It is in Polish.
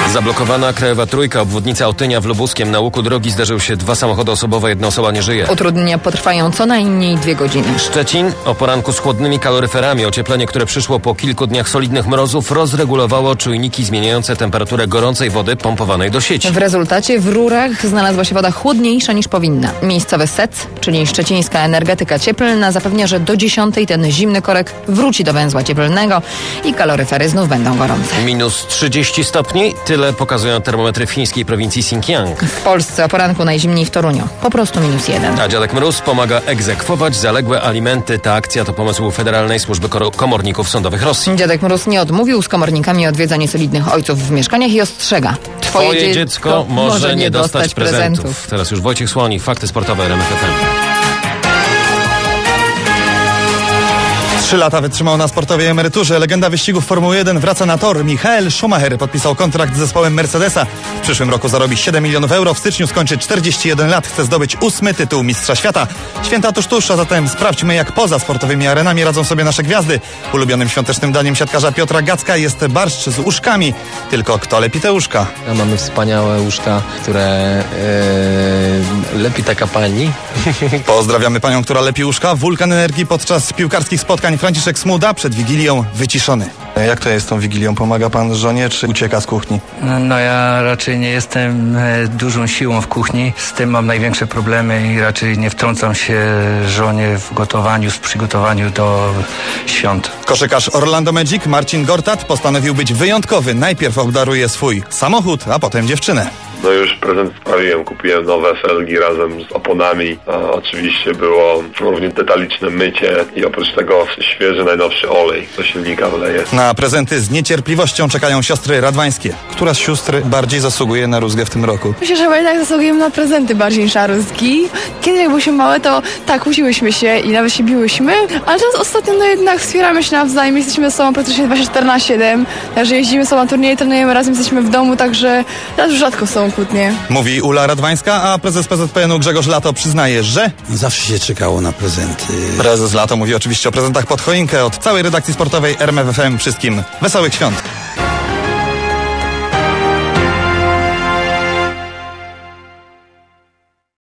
Zablokowana krajowa trójka, obwodnica Otynia w Lubuskiem. Na łuku drogi zdarzyły się 2 samochody osobowe, 1 osoba nie żyje. Utrudnienia potrwają co najmniej 2 godziny. Szczecin o poranku z chłodnymi kaloryferami. Ocieplenie, które przyszło po kilku dniach solidnych mrozów, rozregulowało czujniki zmieniające temperaturę gorącej wody pompowanej do sieci. W rezultacie w rurach znalazła się woda chłodniejsza niż powinna. Miejscowy SEC, czyli szczecińska energetyka cieplna, zapewnia, że do 10 ten zimny korek wróci do węzła cieplnego i kaloryfery znów będą gorące. Minus 30 stopni, tyle pokazują termometry w chińskiej prowincji Xinjiang. W Polsce o poranku najzimniej w Toruniu. Po prostu -1. A Dziadek Mróz pomaga egzekwować zaległe alimenty. Ta akcja to pomysł Federalnej Służby Komorników Sądowych Rosji. Dziadek Mróz nie odmówił z komornikami odwiedza niesolidnych ojców w mieszkaniach i ostrzega. Twoje dziecko może nie dostać prezentów. Teraz już Wojciech Słoni, fakty sportowe RMF FM. 3 lata wytrzymał na sportowej emeryturze. Legenda wyścigów Formuły 1 wraca na tor. Michael Schumacher podpisał kontrakt z zespołem Mercedesa. W przyszłym roku zarobi 7 milionów euro. W styczniu skończy 41 lat. Chce zdobyć 8. tytuł mistrza świata. Święta tuż, a zatem sprawdźmy, jak poza sportowymi arenami radzą sobie nasze gwiazdy. Ulubionym świątecznym daniem siatkarza Piotra Gacka jest barszcz z uszkami. Tylko kto lepi te uszka? Mamy wspaniałe uszka, które lepi taka pani. Pozdrawiamy panią, która lepi uszka. Wulkan energii podczas piłkarskich spotkań. Franciszek Smuda przed Wigilią wyciszony. Jak to jest z tą Wigilią? Pomaga pan żonie, czy ucieka z kuchni? No ja raczej nie jestem dużą siłą w kuchni. Z tym mam największe problemy i raczej nie wtrącam się żonie w gotowaniu, w przygotowaniu do świąt. Koszykarz Orlando Magic Marcin Gortat postanowił być wyjątkowy. Najpierw obdaruje swój samochód, a potem dziewczynę. No już prezent sprawiłem, kupiłem nowe felgi razem z oponami. Oczywiście było również detaliczne mycie i oprócz tego świeży, najnowszy olej do silnika wleję. Na prezenty z niecierpliwością czekają siostry radwańskie. Która z sióstr bardziej zasługuje na rózgę w tym roku? Myślę, że chyba jednak zasługujemy na prezenty bardziej niż na rózgi. Kiedy jak byliśmy małe, to tak, kłóciłyśmy się i nawet się biłyśmy, ale teraz ostatnio no jednak wspieramy się nawzajem, jesteśmy ze sobą praktycznie 24/7, także jeździmy z sobą na turnieje, trenujemy razem, jesteśmy w domu, także teraz już rzadko są kłótnie. Mówi Ula Radwańska, a prezes PZPN-u Grzegorz Lato przyznaje, że... Zawsze się czekało na prezenty. Prezes Lato mówi oczywiście o prezentach pod choinkę. Od całej redakcji sportowej RMF FM wszystkim wesołych świąt.